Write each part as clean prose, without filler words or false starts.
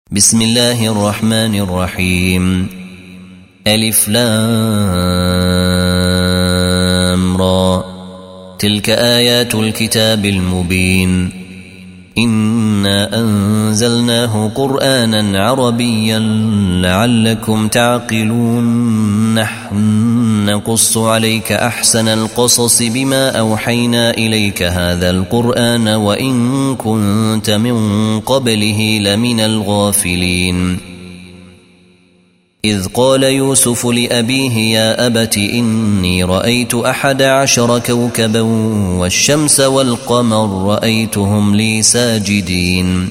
بسم الله الرحمن الرحيم. ألف لام را. تلك آيات الكتاب المبين. إنا أنزلناه قرآنا عربيا لعلكم تعقلون. نحن نقص عليك أحسن القصص بما أوحينا إليك هذا القرآن وإن كنت من قبله لمن الغافلين. إذ قال يوسف لأبيه يا أبت إني رأيت 11 كوكبا والشمس والقمر رأيتهم لي ساجدين.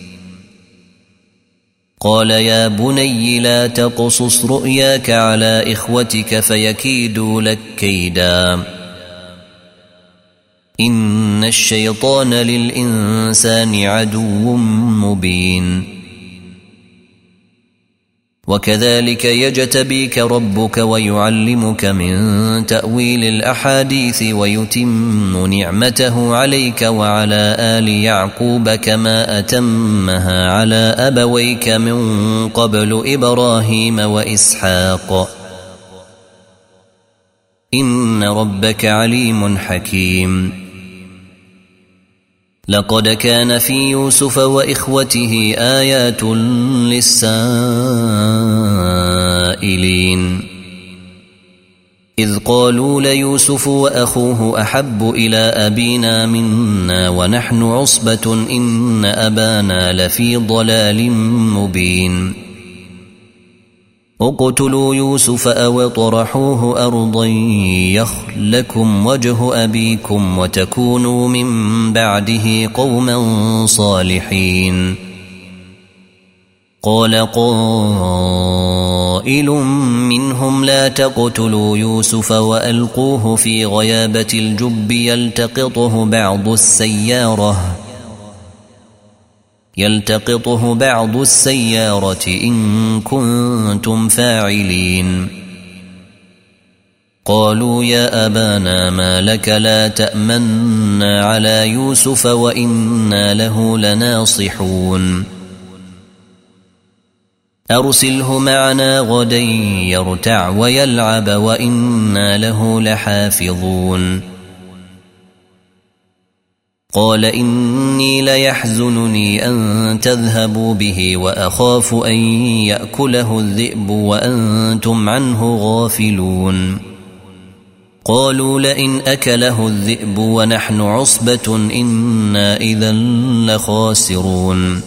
قال يا بني لا تقصص رؤياك على إخوتك فيكيدوا لك كيدا. إن الشيطان للإنسان عدو مبين. وكذلك يجتبيك ربك ويعلمك من تأويل الأحاديث ويتم نعمته عليك وعلى آل يعقوب كما أتمها على أبويك من قبل إبراهيم وإسحاق إن ربك عليم حكيم. لقد كان في يوسف وإخوته آيات للسائلين. إذ قالوا ليوسف وأخوه أحب إلى أبينا منا ونحن عصبة إن أبانا لفي ضلال مبين. اقتلوا يوسف أو اطرحوه أرضا يخل لكم وجه أبيكم وتكونوا من بعده قوما صالحين. قال قائل منهم لا تقتلوا يوسف وألقوه في غيابة الجب يلتقطه بعض السيارة إن كنتم فاعلين. قالوا يا أبانا ما لك لا تأمنا على يوسف وإنا له لناصحون. أرسله معنا غدا يرتع ويلعب وإنا له لحافظون. قال إني ليحزنني أن تذهبوا به وأخاف أن يأكله الذئب وأنتم عنه غافلون. قالوا لئن أكله الذئب ونحن عصبة إنا إذا لخاسرون.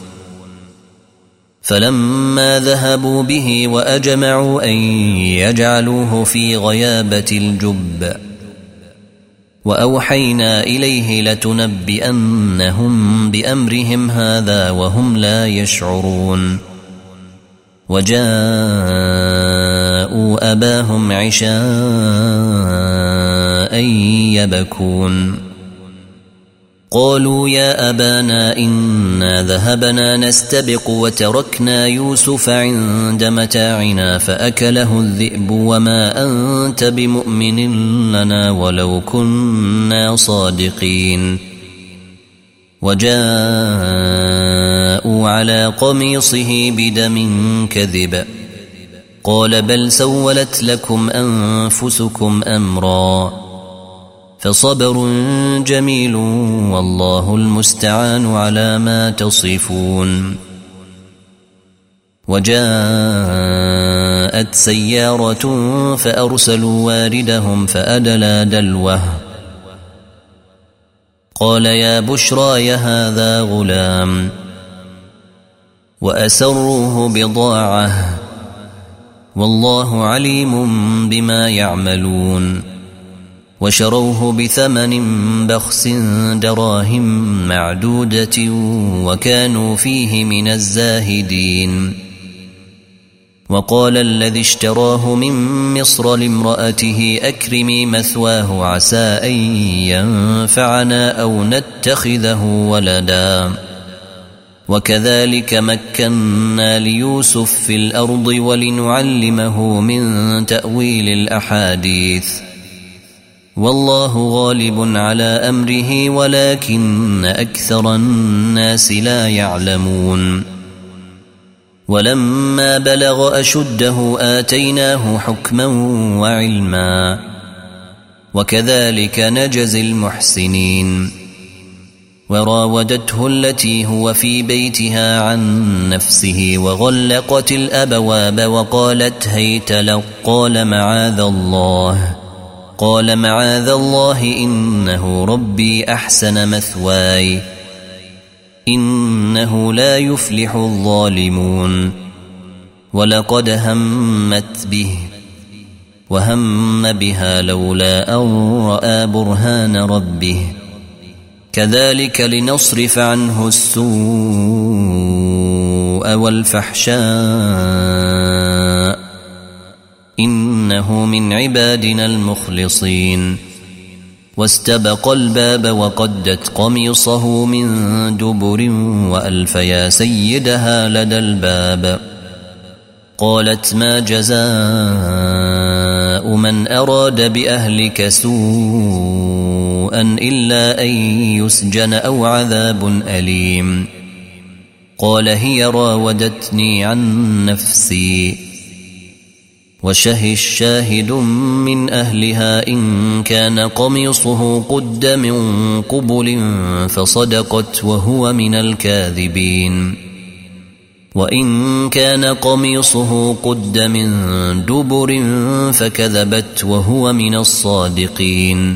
فلما ذهبوا به وأجمعوا أن يجعلوه في غيابة الجب وأوحينا إليه لتنبئنهم بأمرهم هذا وهم لا يشعرون. وجاءوا أباهم عشاء يبكون. قالوا يا أبانا إنا ذهبنا نستبق وتركنا يوسف عند متاعنا فأكله الذئب وما أنت بمؤمن لنا ولو كنا صادقين. وجاءوا على قميصه بدم كذب قال بل سولت لكم أنفسكم أمرا فصبر جميل والله المستعان على ما تصفون. وجاءت سيارة فأرسلوا واردهم فأدلى دلوه قال يا بشرى هذا غلام وأسروه بضاعة والله عليم بما يعملون. وشروه بثمن بخس دراهم معدودة وكانوا فيه من الزاهدين. وقال الذي اشتراه من مصر لامرأته أكرمي مثواه عسى أن ينفعنا أو نتخذه ولدا. وكذلك مكنا ليوسف في الأرض ولنعلمه من تأويل الأحاديث والله غالب على أمره ولكن أكثر الناس لا يعلمون ولما بلغ أشده آتيناه حكما وعلما وكذلك نجزي المحسنين وراودته التي هو في بيتها عن نفسه وغلقت الأبواب وقالت هيت لك قال معاذ الله إنه ربي أحسن مثواي إنه لا يفلح الظالمون ولقد همت به وهم بها لولا أن رأى برهان ربه كذلك لنصرف عنه السوء والفحشاء إنه من عبادنا المخلصين واستبق الباب وقدت قميصه من دبر وألف يا سيدها لدى الباب قالت ما جزاء من أراد بأهلك سوءا إلا أن يسجن أو عذاب أليم قال هي راودتني عن نفسي وشهد شاهد من أهلها إن كان قميصه قد من قبل فصدقت وهو من الكاذبين وإن كان قميصه قد من دبر فكذبت وهو من الصادقين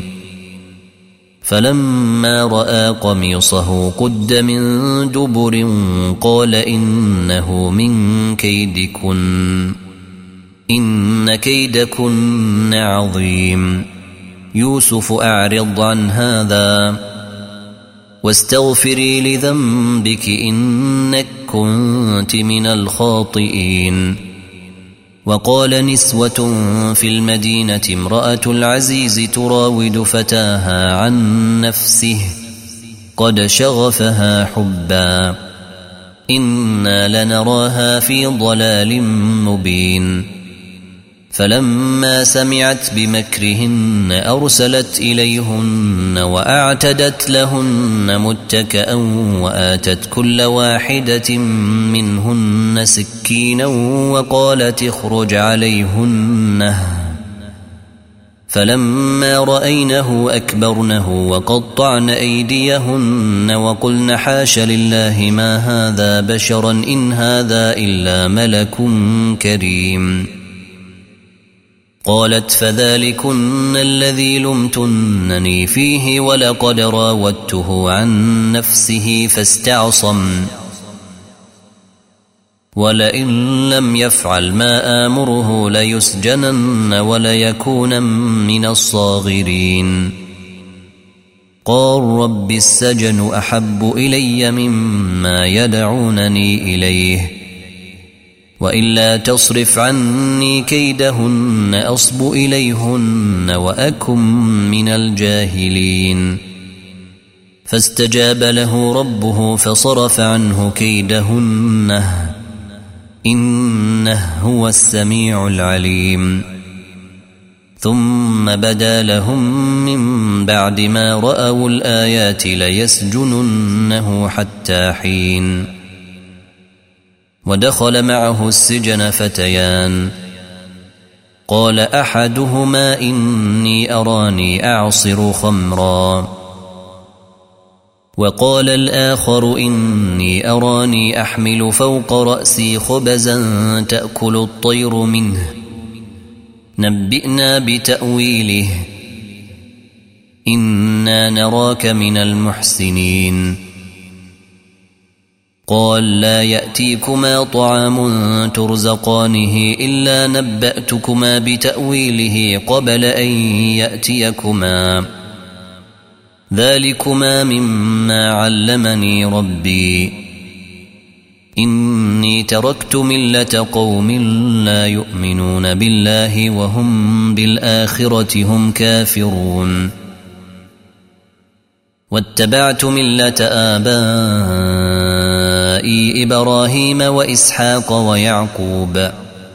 فلما رأى قميصه قد من دبر قال إنه من كيدكن إن كيدكن عظيم يوسف أعرض عن هذا واستغفري لذنبك إنك كنت من الخاطئين وقال نسوة في المدينة امرأة العزيز تراود فتاها عن نفسه قد شغفها حبا إنا لنراها في ضلال مبين فلما سمعت بمكرهن أرسلت إليهن وأعتدت لهن متكأ وآتت كل واحدة منهن سكينا وقالت اخرج عليهن فلما رأينه أكبرنه وقطعن أيديهن وقلن حاش لله ما هذا بشرا إن هذا إلا ملك كريم قالت فذلكن الذي لمتنني فيه ولقد راودته عن نفسه فاستعصم ولئن لم يفعل ما آمره ليسجنن وليكون من الصاغرين قال رب السجن أحب إلي مما يدعونني إليه وإلا تصرف عني كيدهن أصب إليهن وأكن من الجاهلين فاستجاب له ربه فصرف عنه كيدهن إنه هو السميع العليم ثم بدا لهم من بعد ما رأوا الآيات ليسجننه حتى حين ودخل معه السجن فتيان قال أحدهما إني أراني أعصر خمرا وقال الآخر إني أراني أحمل فوق رأسي خبزا تأكل الطير منه نبئنا بتأويله إنا نراك من المحسنين قال لا يأتيكما طعام ترزقانه إلا نبأتكما بتأويله قبل أن يأتيكما ذلكما مما علمني ربي إني تركت ملة قوم لا يؤمنون بالله وهم بالآخرة هم كافرون واتبعت ملة آبائي إبراهيم وإسحاق ويعقوب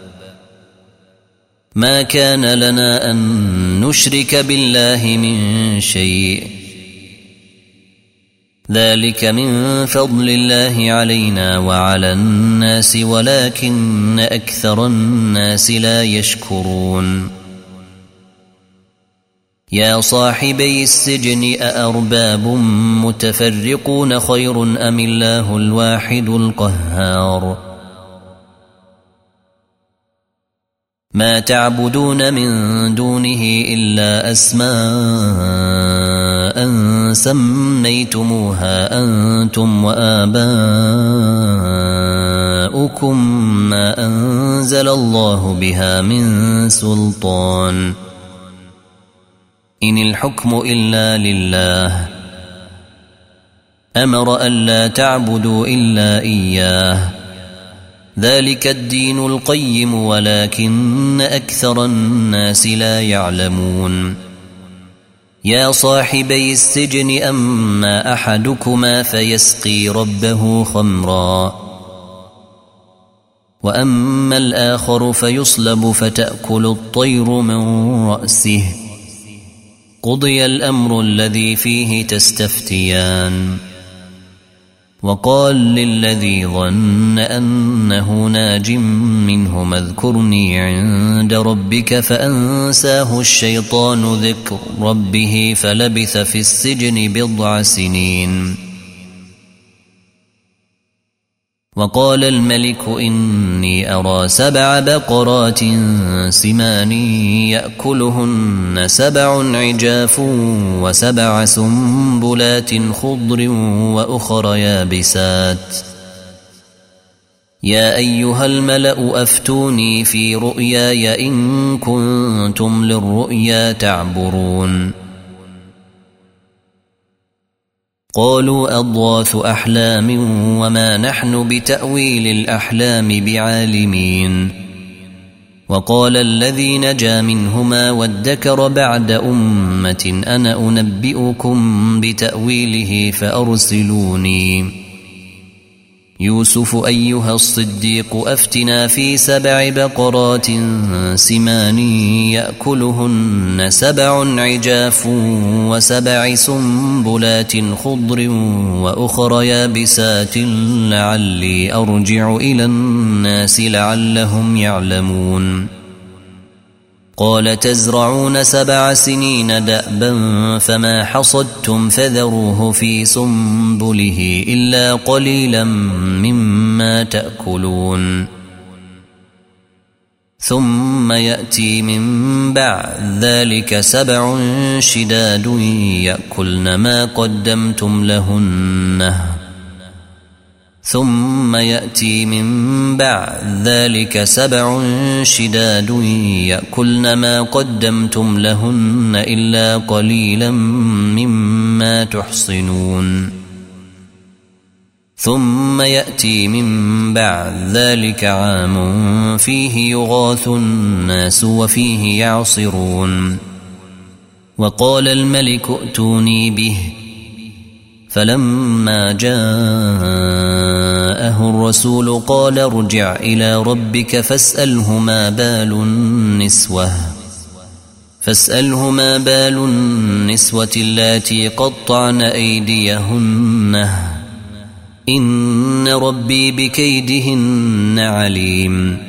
ما كان لنا أن نشرك بالله من شيء ذلك من فضل الله علينا وعلى الناس ولكن أكثر الناس لا يشكرون يا صاحبي السجن أأرباب متفرقون خير أم الله الواحد القهار ما تعبدون من دونه إلا أسماء سميتموها أنتم وآباؤكم ما أنزل الله بها من سلطان إن الحكم إلا لله أمر ألا تعبدوا إلا إياه ذلك الدين القيم ولكن أكثر الناس لا يعلمون يا صاحبي السجن أما أحدكما فيسقي ربه خمرا وأما الآخر فيصلب فتأكل الطير من رأسه قضي الأمر الذي فيه تستفتيان وقال للذي ظن أنه ناج منهما اذكرني عند ربك فأنساه الشيطان ذكر ربه فلبث في السجن 10 سنين وقال الملك إني أرى 7 بقرات سمان يأكلهن 7 عجاف و7 سنبلات خضر وأخر يابسات يا أيها الملأ أفتوني في رؤياي إن كنتم للرؤيا تعبرون قالوا أضغاث أحلام وما نحن بتأويل الأحلام بعالمين وقال الذي نجا منهما وادكر بعد أمة أنا أنبئكم بتأويله فأرسلوني يوسف أيها الصديق أفتنا في 7 بقرات سمان يأكلهن 7 عجاف و7 سنبلات خضر وأخر يابسات لعلي أرجع إلى الناس لعلهم يعلمون قال تزرعون 7 سنين دأبا فما حصدتم فذروه في سنبله إلا قليلا مما تأكلون ثم يأتي من بعد ذلك 7 شداد يأكلن ما قدمتم لهن ثم يأتي من بعد ذلك 7 شداد يأكلن ما قدمتم لهن إلا قليلا مما تحصنون ثم يأتي من بعد ذلك عام فيه يغاث الناس وفيه يعصرون وقال الملك ائتوني به فلما جاءه الرسول قال ارجع إلى ربك فاسأله ما بال النسوة اللاتي قطعن أيديهن إن ربي بكيدهن عليم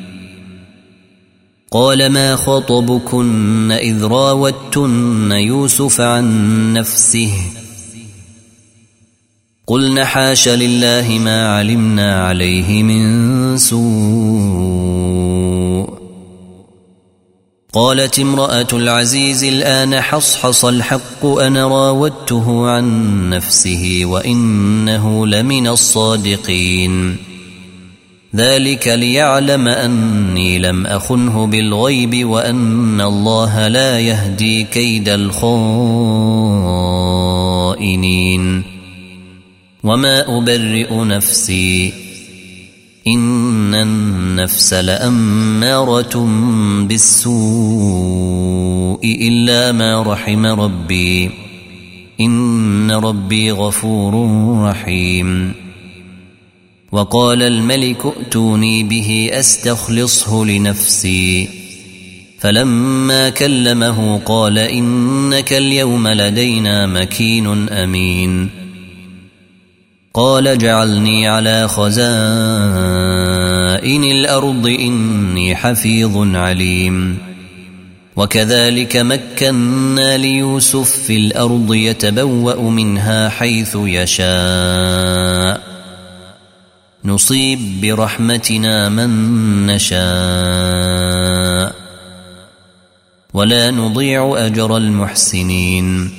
قال ما خطبكن إذ راوتن يوسف عن نفسه قلن حاش لله ما علمنا عليه من سوء قالت امرأة العزيز الآن حصحص الحق أنا راودته عن نفسه وإنه لمن الصادقين ذلك ليعلم أني لم أخنه بالغيب وأن الله لا يهدي كيد الخائنين وما أبرئ نفسي إن النفس لأمارة بالسوء إلا ما رحم ربي إن ربي غفور رحيم وقال الملك ائتوني به أستخلصه لنفسي فلما كلمه قال إنك اليوم لدينا مكين أمين قال اجعلني على خزائن الأرض إني حفيظ عليم وكذلك مكنا ليوسف في الأرض يتبوأ منها حيث يشاء نصيب برحمتنا من نشاء ولا نضيع أجر المحسنين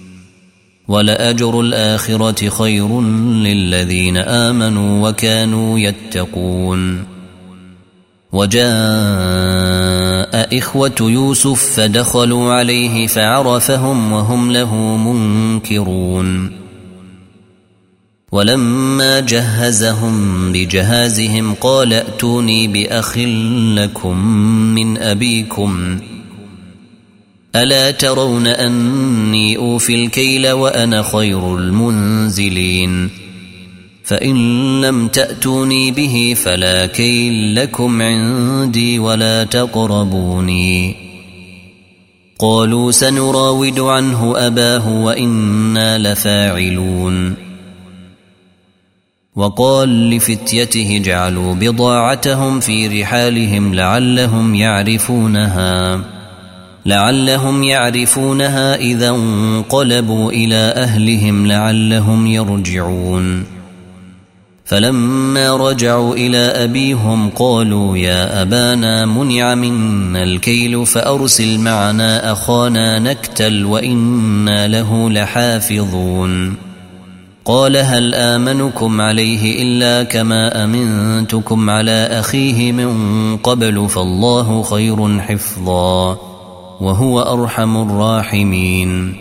ولأجر الآخرة خير للذين آمنوا وكانوا يتقون وجاء إخوة يوسف فدخلوا عليه فعرفهم وهم له منكرون ولما جهزهم بجهازهم قال ائتوني بأخ لكم من أبيكم ألا ترون أني أوفي الكيل وأنا خير المنزلين فإن لم تأتوني به فلا كيل لكم عندي ولا تقربوني قالوا سنراود عنه أباه وإنا لفاعلون وقال لفتيته اجعلوا بضاعتهم في رحالهم لعلهم يعرفونها إذا انقلبوا إلى أهلهم لعلهم يرجعون فلما رجعوا إلى أبيهم قالوا يا أبانا منع منا الكيل فأرسل معنا أخانا نكتل وإنا له لحافظون قال هل آمنكم عليه إلا كما أمنتكم على أخيه من قبل فالله خير حفظا وهو أرحم الراحمين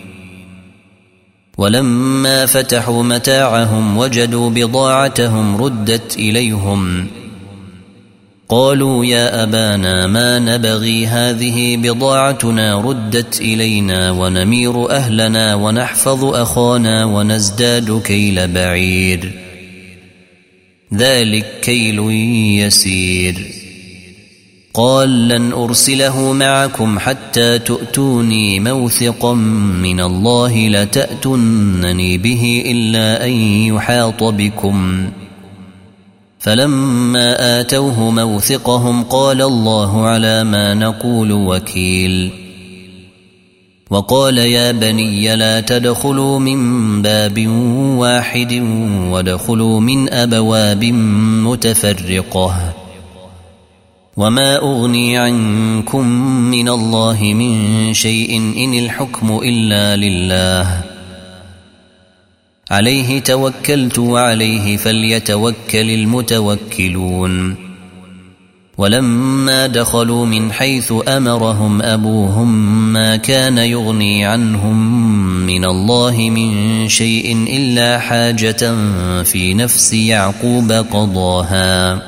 ولما فتحوا متاعهم وجدوا بضاعتهم ردت إليهم قالوا يا أبانا ما نبغي هذه بضاعتنا ردت إلينا ونمير أهلنا ونحفظ أخانا ونزداد كيل بعير ذلك كيل يسير قال لن أرسله معكم حتى تؤتوني موثقا من الله لتأتونني به إلا أن يحاط بكم فلما آتوه موثقهم قال الله على ما نقول وكيل وقال يا بني لا تدخلوا من باب واحد وادخلوا من أبواب متفرقة وما أغني عنكم من الله من شيء إن الحكم إلا لله عليه توكلت وعليه فليتوكل المتوكلون ولما دخلوا من حيث أمرهم أبوهم ما كان يغني عنهم من الله من شيء إلا حاجة في نفس يعقوب قضاها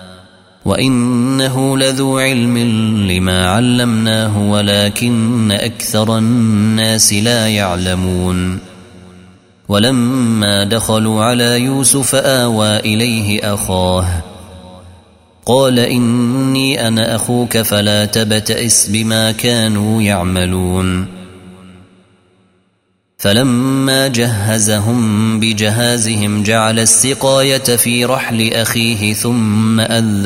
وإنه لذو علم لما علمناه ولكن أكثر الناس لا يعلمون ولما دخلوا على يوسف آوى إليه أخاه قال إني أنا أخوك فلا تبتئس بما كانوا يعملون فلما جهزهم بجهازهم جعل السقاية في رحل أخيه ثم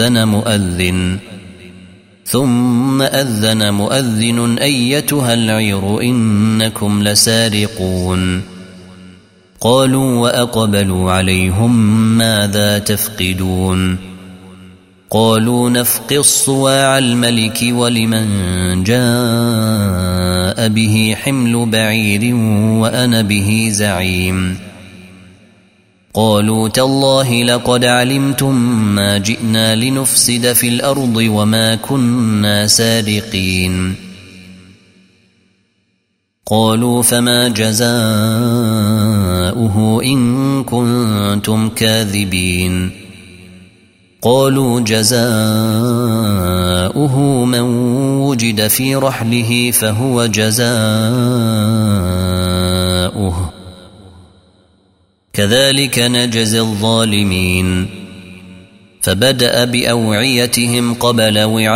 أذن مؤذن أيتها العير إنكم لسارقون قالوا وأقبلوا عليهم ماذا تفقدون قالوا نفقي الصواع الملك ولمن جاء به حمل بعير وأنا به زعيم قالوا تالله لقد علمتم ما جئنا لنفسد في الأرض وما كنا سارقين قالوا فما جزاؤه إن كنتم كاذبين قالوا جزاؤه من وجد في رحله فهو جزاؤه كذلك نجزي الظالمين فبدأ بأوعيتهم قبل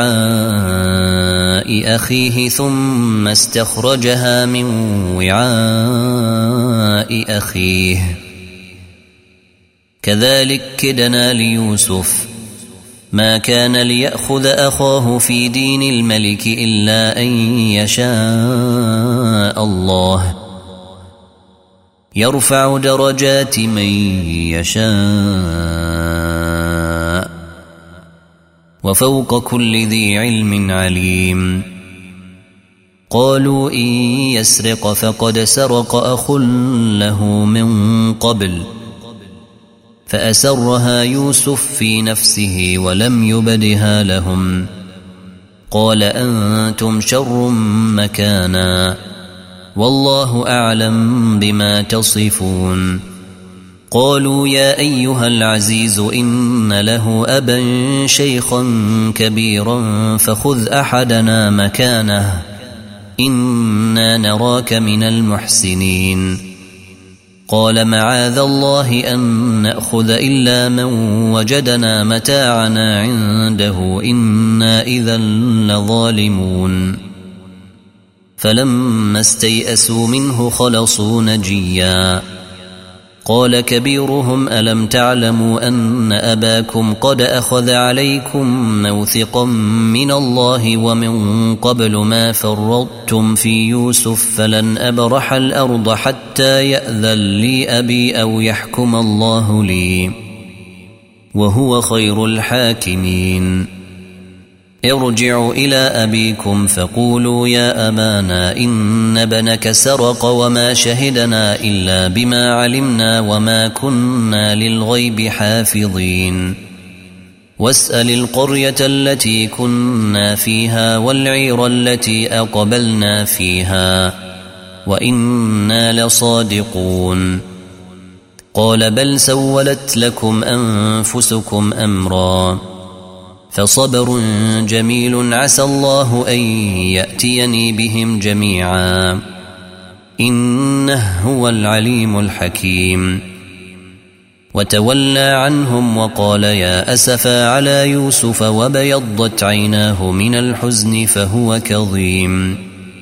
وعاء أخيه ثم استخرجها من وعاء أخيه كذلك كدنا ليوسف ما كان ليأخذ أخاه في دين الملك إلا أن يشاء الله يرفع درجات من يشاء وفوق كل ذي علم عليم قالوا إن يسرق فقد سرق أخ له من قبل فأسرها يوسف في نفسه ولم يبدها لهم قال أنتم شر مكانا والله أعلم بما تصفون قالوا يا أيها العزيز إن له أبا شيخا كبيرا فخذ أحدنا مكانه إنا نراك من المحسنين قال معاذ الله أن نأخذ إلا من وجدنا متاعنا عنده إنا إذا لظالمون فلما استيئسوا منه خلصوا نجيا قال كبيرهم ألم تعلموا أن أباكم قد أخذ عليكم موثقا من الله ومن قبل ما فرطتم في يوسف فلن أبرح الأرض حتى يأذن لي أبي أو يحكم الله لي وهو خير الحاكمين ارجعوا إلى أبيكم فقولوا يا أبانا إن ابنك سرق وما شهدنا إلا بما علمنا وما كنا للغيب حافظين واسأل القرية التي كنا فيها والعير التي أقبلنا فيها وإنا لصادقون قال بل سولت لكم أنفسكم أمرا فصبر جميل عسى الله أن يأتيني بهم جميعا إنه هو العليم الحكيم وتولى عنهم وقال يا أسفا على يوسف وبيضت عيناه من الحزن فهو كظيم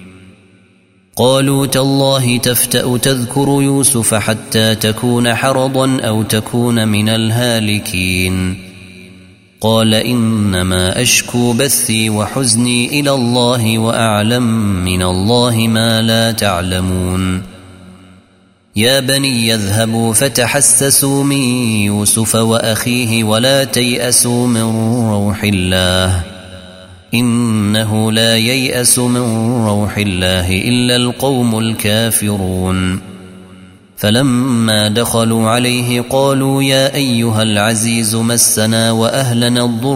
قالوا تالله تفتأ تذكر يوسف حتى تكون حرضا أو تكون من الهالكين قال إنما أشكو بثي وحزني إلى الله وأعلم من الله ما لا تعلمون يا بني يذهبوا فتحسسوا من يوسف وأخيه ولا تيأسوا من روح الله إنه لا ييأس من روح الله إلا القوم الكافرون فلما دخلوا عليه قالوا يا أيها العزيز مسنا وأهلنا الضر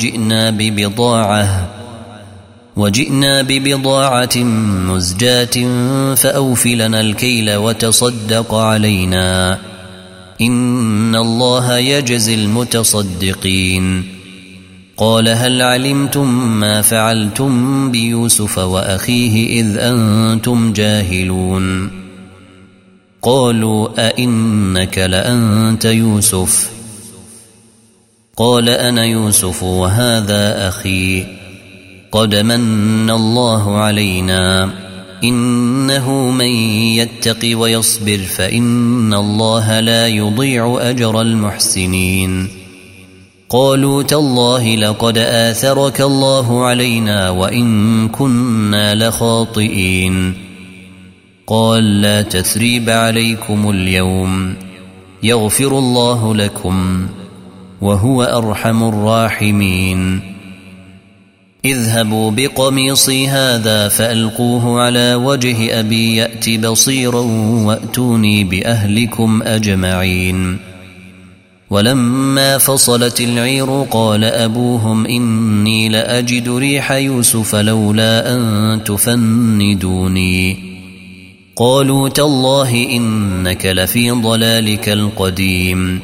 وجئنا ببضاعة مزجاة فأوفلنا الكيل وتصدق علينا إن الله يجزي المتصدقين قال هل علمتم ما فعلتم بيوسف وأخيه إذ أنتم جاهلون قالوا أئنك لأنت يوسف قال أنا يوسف وهذا أخي قد من الله علينا إنه من يتق ويصبر فإن الله لا يضيع أجر المحسنين قالوا تالله لقد آثرك الله علينا وإن كنا لخاطئين قال لا تثريب عليكم اليوم يغفر الله لكم وهو أرحم الراحمين اذهبوا بقميصي هذا فألقوه على وجه أبي يأت بصيرا وأتوني بأهلكم أجمعين ولما فصلت العير قال أبوهم إني لأجد ريح يوسف لولا أن تفندوني قالوا تالله إنك لفي ضلالك القديم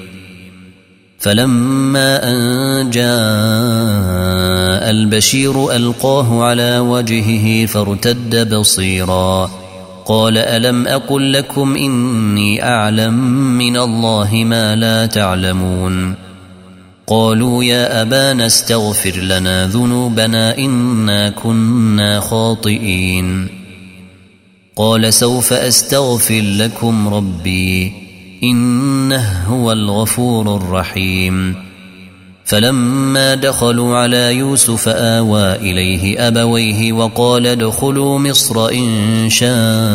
فلما أن جاء البشير ألقاه على وجهه فارتد بصيرا قال ألم أقل لكم إني أعلم من الله ما لا تعلمون قالوا يا أبانا استغفر لنا ذنوبنا إنا كنا خاطئين قال سوف أستغفر لكم ربي إنه هو الغفور الرحيم فلما دخلوا على يوسف آوى إليه أبويه وقال ادخلوا مصر إن شاء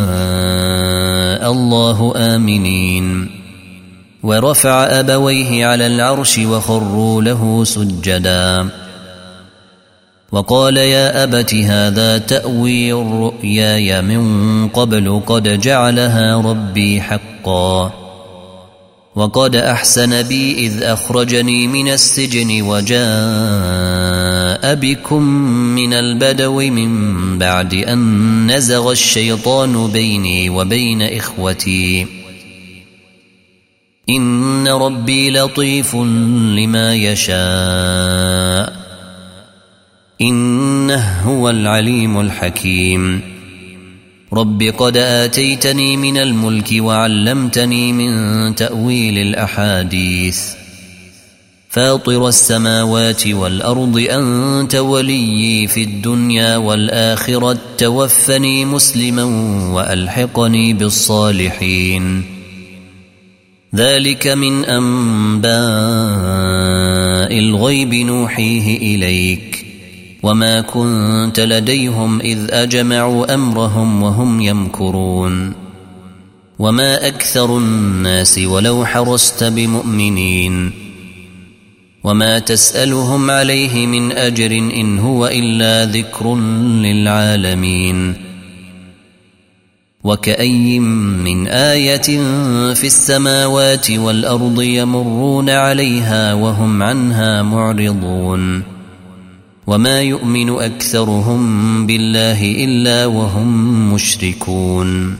الله آمنين ورفع أبويه على العرش وخروا له سجدا وقال يا أبت هذا تأويل رؤياي من قبل قد جعلها ربي حقا وقد أحسن بي إذ أخرجني من السجن وجاء بكم من البدو من بعد أن نزغ الشيطان بيني وبين إخوتي إن ربي لطيف لما يشاء إنه هو العليم الحكيم رب قد آتيتني من الملك وعلمتني من تأويل الأحاديث فاطر السماوات والأرض أنت وليي في الدنيا والآخرة توفني مسلما وألحقني بالصالحين ذلك من أنباء الغيب نوحيه إليك وما كنت لديهم إذ أجمعوا أمرهم وهم يمكرون وما أكثر الناس ولو حرصت بمؤمنين وما تسألهم عليه من أجر إن هو إلا ذكر للعالمين وكأي من آية في السماوات والأرض يمرون عليها وهم عنها معرضون وما يؤمن أكثرهم بالله إلا وهم مشركون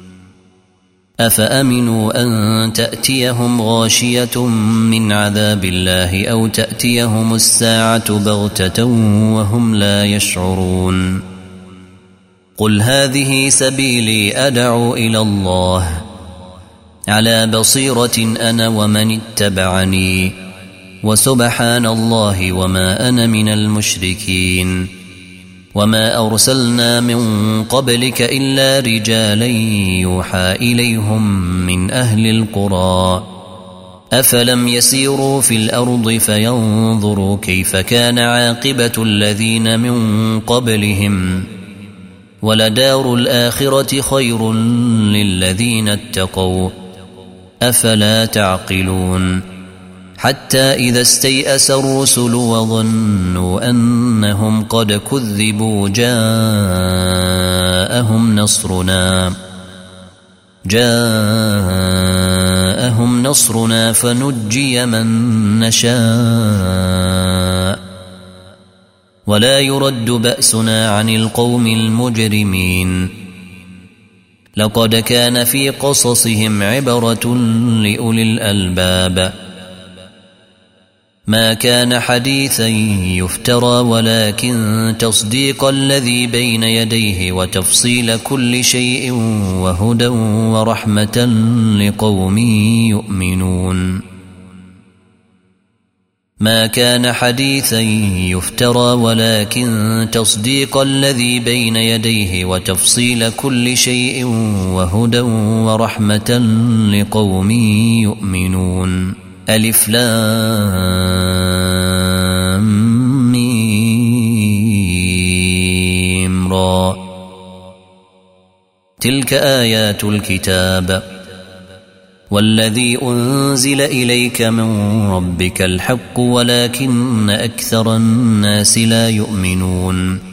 أفأمنوا أن تأتيهم غاشية من عذاب الله أو تأتيهم الساعة بغتة وهم لا يشعرون قل هذه سبيلي أدعو إلى الله على بصيرة أنا ومن اتبعني وسبحان الله وما أنا من المشركين وما أرسلنا من قبلك إلا رجالا يوحى إليهم من أهل القرى أفلم يسيروا في الأرض فينظروا كيف كان عاقبة الذين من قبلهم ولدار الآخرة خير للذين اتقوا أفلا تعقلون حتى إذا استيأس الرسل وظنوا أنهم قد كذبوا جاءهم نصرنا فنجي من نشاء ولا يرد بأسنا عن القوم المجرمين لقد كان في قصصهم عبرة لأولي الألباب ما كان حديثا يفترى ولكن تصديق الذي بين يديه وتفصيل كل شيء وهدى ورحمة لقوم يؤمنون ما كان حديثا يفترى ولكن تصديق الذي بين يديه وتفصيل كل شيء وهدى ورحمة لقوم يؤمنون ألف لام ميم را تلك آيات الكتاب والذي أنزل إليك من ربك الحق ولكن أكثر الناس لا يؤمنون